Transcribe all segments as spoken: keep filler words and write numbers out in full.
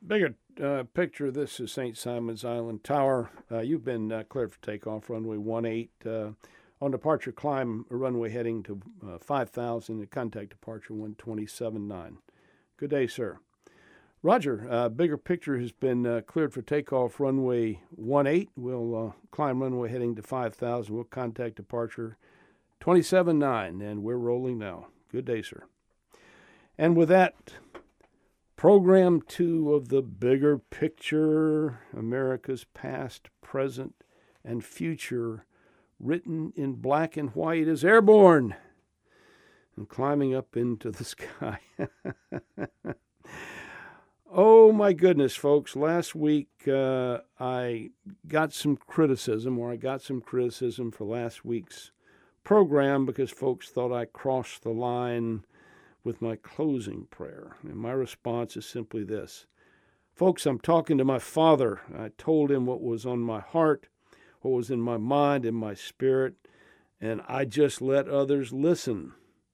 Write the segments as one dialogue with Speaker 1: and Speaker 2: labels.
Speaker 1: Bigger uh, picture. This is Saint Simon's Island Tower. Uh, you've been uh, cleared for takeoff, runway one eight. Uh, on departure, climb runway heading to uh, five thousand and contact departure one twenty-seven nine. Good day, sir. Roger, uh, bigger picture has been uh, cleared for takeoff, runway one eight. We'll uh, climb runway heading to five thousand. We'll contact departure twenty-seven nine, and we're rolling now. Good day, sir. And with that, program two of the bigger picture, America's past, present, and future, written in black and white, is airborne and climbing up into the sky. Oh, my goodness, folks. Last week, uh, I got some criticism, or I got some criticism for last week's program because folks thought I crossed the line with my closing prayer. And my response is simply this. Folks, I'm talking to my Father. I told him what was on my heart, what was in my mind and my spirit, and I just let others listen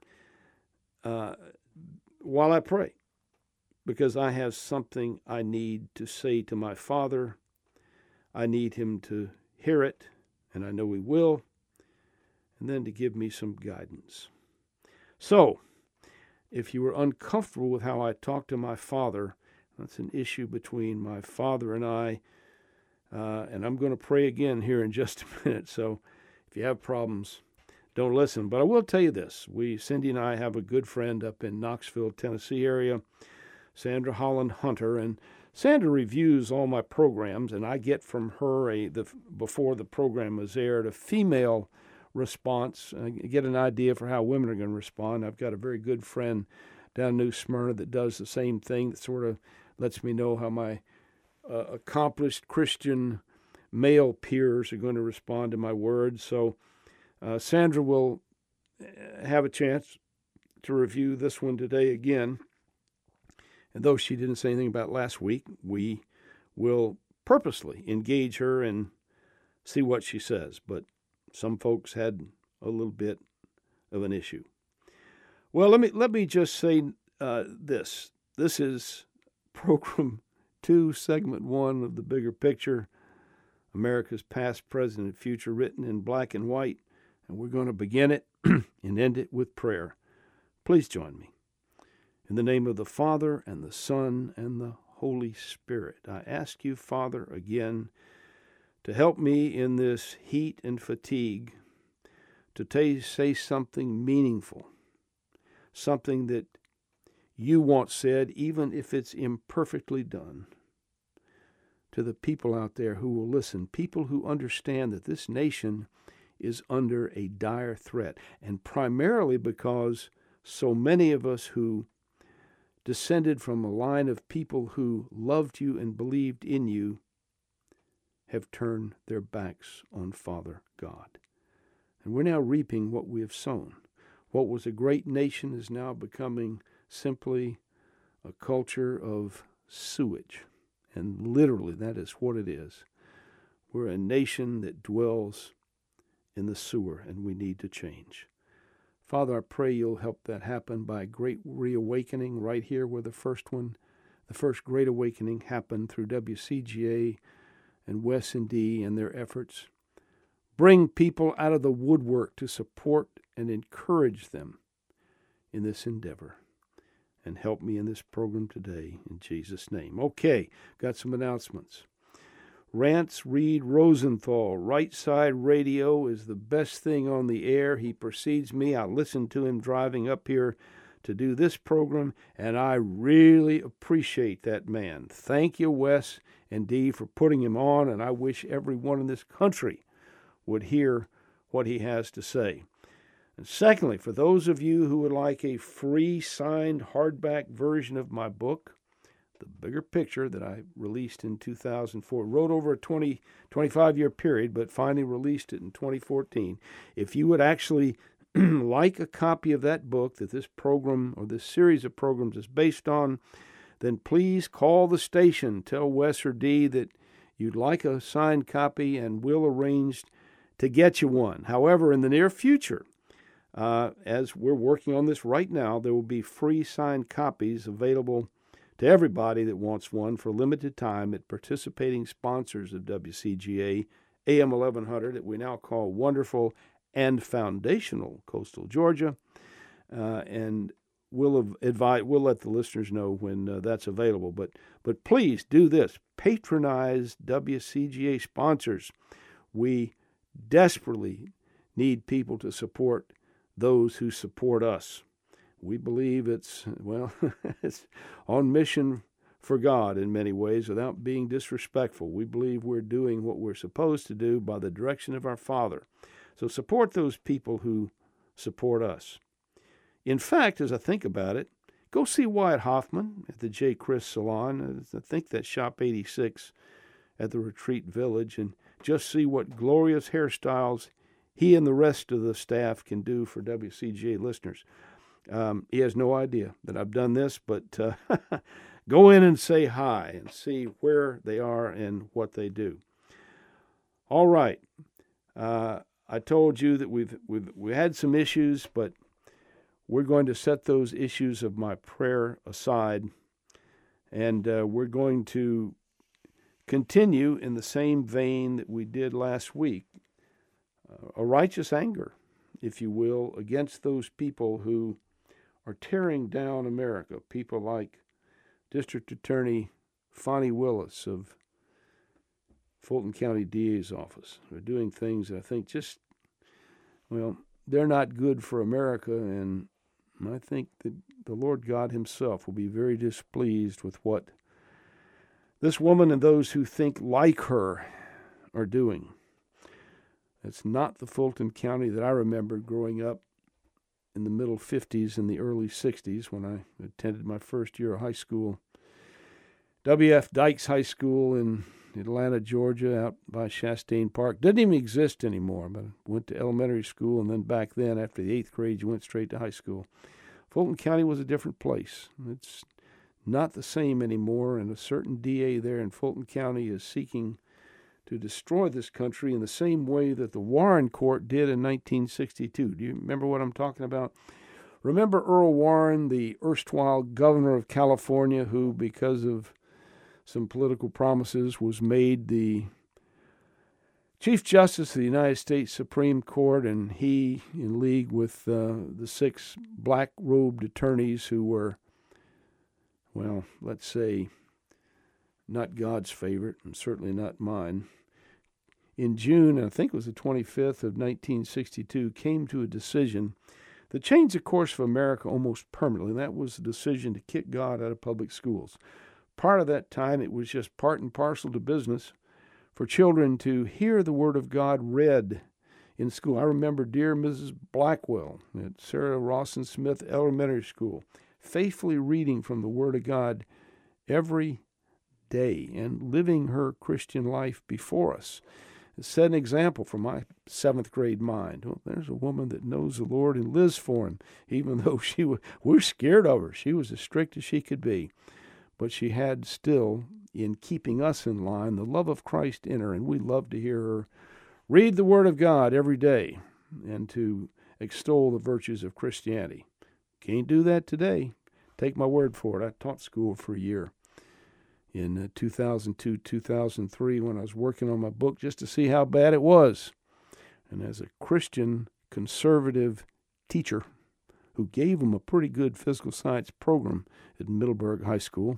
Speaker 1: uh, while I pray, because I have something I need to say to my Father. I need him to hear it, and I know he will, and then to give me some guidance. So, if you were uncomfortable with how I talk to my Father, that's an issue between my Father and I, uh, and I'm going to pray again here in just a minute, so if you have problems, don't listen. But I will tell you this. We, Cindy and I, have a good friend up in Knoxville, Tennessee area, Sandra Holland Hunter, and Sandra reviews all my programs, and I get from her, a the before the program was aired, a female response. I get an idea for how women are going to respond. I've got a very good friend down in New Smyrna that does the same thing, that sort of lets me know how my uh, accomplished Christian male peers are going to respond to my words. So uh, Sandra will have a chance to review this one today again. And though she didn't say anything about last week, we will purposely engage her and see what she says. But some folks had a little bit of an issue. Well, let me let me just say uh, this. This is program two, segment one of the bigger picture, America's past, present, and future, written in black and white. And we're going to begin it and end it with prayer. Please join me. In the name of the Father, and the Son, and the Holy Spirit, I ask you, Father, again, to help me in this heat and fatigue to t- say something meaningful, something that you want said, even if it's imperfectly done, to the people out there who will listen, people who understand that this nation is under a dire threat, and primarily because so many of us who descended from a line of people who loved you and believed in you have turned their backs on Father God. And we're now reaping what we have sown. What was a great nation is now becoming simply a culture of sewage. And literally, that is what it is. We're a nation that dwells in the sewer, and we need to change. Father, I pray you'll help that happen by a great reawakening right here where the first one, the first great awakening happened through W C G A and Wes and D and their efforts. Bring people out of the woodwork to support and encourage them in this endeavor. And help me in this program today, in Jesus' name. Okay, got some announcements. Rance Reed Rosenthal, Right Side Radio, is the best thing on the air. He precedes me. I listened to him driving up here to do this program, and I really appreciate that man. Thank you, Wes and Dee, for putting him on, and I wish everyone in this country would hear what he has to say. And secondly, for those of you who would like a free signed hardback version of my book, The Bigger Picture, that I released in two thousand four, wrote over a twenty, twenty-five year period, but finally released it in twenty fourteen. If you would actually like a copy of that book that this program or this series of programs is based on, then please call the station. Tell Wes or Dee that you'd like a signed copy, and we'll arrange to get you one. However, in the near future, uh, as we're working on this right now, there will be free signed copies available to everybody that wants one for a limited time at participating sponsors of W C G A A M eleven hundred that we now call Wonderful and Foundational Coastal Georgia. Uh, and we'll advise, we'll let the listeners know when uh, that's available. But but please do this. Patronize W C G A sponsors. We desperately need people to support those who support us. We believe it's, well, it's on mission for God in many ways without being disrespectful. We believe we're doing what we're supposed to do by the direction of our Father. So support those people who support us. In fact, as I think about it, go see Wyatt Hoffman at the J. Chris Salon. I think that's Shop eighty-six at the Retreat Village, and just see what glorious hairstyles he and the rest of the staff can do for W C G A listeners. Um, he has no idea that I've done this, but uh, go in and say hi and see where they are and what they do. All right. Uh, I told you that we've, we've we had some issues, but we're going to set those issues of my prayer aside, and uh, we're going to continue in the same vein that we did last week, uh, a righteous anger, if you will, against those people who are tearing down America, people like District Attorney Fonnie Willis of Fulton County D A's office. They're doing things that I think just, well, they're not good for America, and I think that the Lord God himself will be very displeased with what this woman and those who think like her are doing. It's not the Fulton County that I remembered growing up in the middle fifties and the early sixties when I attended my first year of high school. W F Dykes High School in Atlanta, Georgia, out by Chastain Park. Doesn't even exist anymore, but I went to elementary school, and then back then, after the eighth grade, you went straight to high school. Fulton County was a different place. It's not the same anymore, and a certain D A there in Fulton County is seeking to destroy this country in the same way that the Warren Court did in nineteen sixty-two. Do you remember what I'm talking about? Remember Earl Warren, the erstwhile governor of California, who, because of some political promises, was made the Chief Justice of the United States Supreme Court, and he, in league with uh, the six black-robed attorneys who were, well, let's say, not God's favorite, and certainly not mine, in June, I think it was the twenty-fifth of nineteen sixty-two, came to a decision that changed the course of America almost permanently, and that was the decision to kick God out of public schools. Part of that time, it was just part and parcel to business for children to hear the Word of God read in school. I remember dear Missus Blackwell at Sarah Rawson Smith Elementary School faithfully reading from the Word of God every day and living her Christian life before us. It set an example for my seventh grade mind. Well, there's a woman that knows the Lord and lives for Him, even though she was, we were scared of her. She was as strict as she could be. But she had still, in keeping us in line, the love of Christ in her, and we love to hear her read the Word of God every day and to extol the virtues of Christianity. Can't do that today. Take my word for it. I taught school for a year in uh, two thousand two, two thousand three when I was working on my book just to see how bad it was. And as a Christian conservative teacher who gave them a pretty good physical science program at Middleburg High School,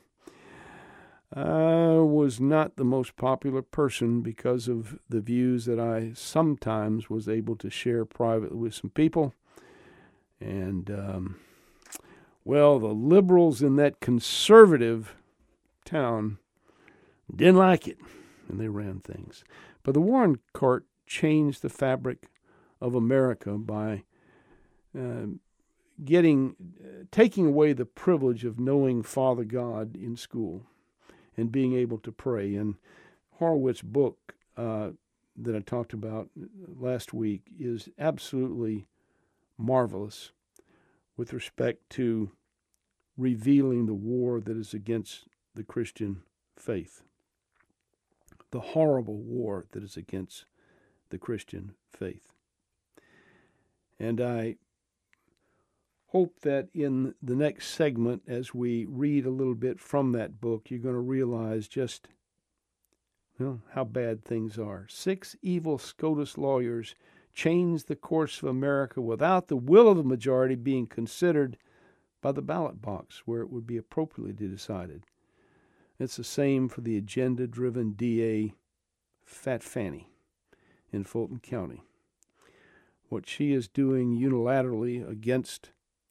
Speaker 1: I was not the most popular person because of the views that I sometimes was able to share privately with some people. And, um, well, the liberals in that conservative town didn't like it, and they ran things. But the Warren Court changed the fabric of America by uh, getting, uh, taking away the privilege of knowing Father God in school and being able to pray. And Horowitz' book uh, that I talked about last week is absolutely marvelous with respect to revealing the war that is against the Christian faith, the horrible war that is against the Christian faith. And I hope that in the next segment, as we read a little bit from that book, you're going to realize just, well, how bad things are. Six evil SCOTUS lawyers changed the course of America without the will of the majority being considered by the ballot box, where it would be appropriately decided. It's the same for the agenda-driven D A Fat Fanny in Fulton County. What she is doing unilaterally against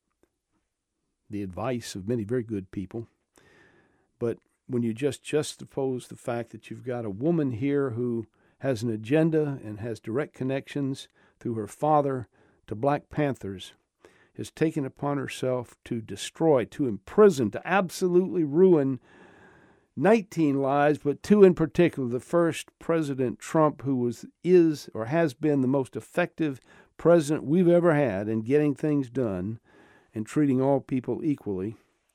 Speaker 1: the advice of many very good people. But when you just juxtapose the fact that you've got a woman here who has an agenda and has direct connections through her father to Black Panthers, has taken upon herself to destroy, to imprison, to absolutely ruin nineteen lives, but two in particular. The first, President Trump, who was, is, or has been the most effective president we've ever had in getting things done and treating all people equally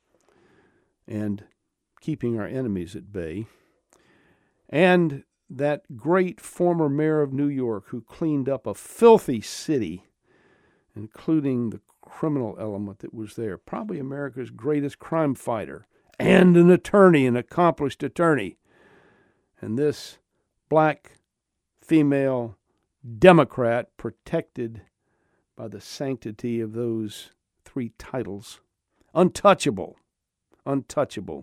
Speaker 1: and keeping our enemies at bay. And that great former mayor of New York who cleaned up a filthy city, including the criminal element that was there. Probably America's greatest crime fighter and an attorney, an accomplished attorney. And this black female Democrat, protected by the sanctity of those three titles, untouchable, untouchable,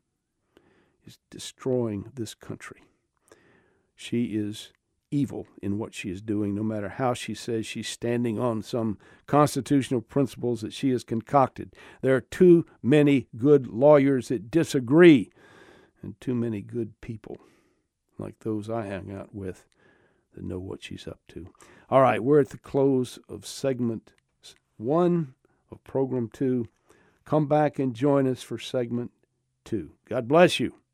Speaker 1: is destroying this country. She is evil in what she is doing, no matter how she says she's standing on some constitutional principles that she has concocted. There are too many good lawyers that disagree, and too many good people, like those I hang out with, that know what she's up to. All right, we're at the close of segment one of program two. Come back and join us for segment two. God bless you.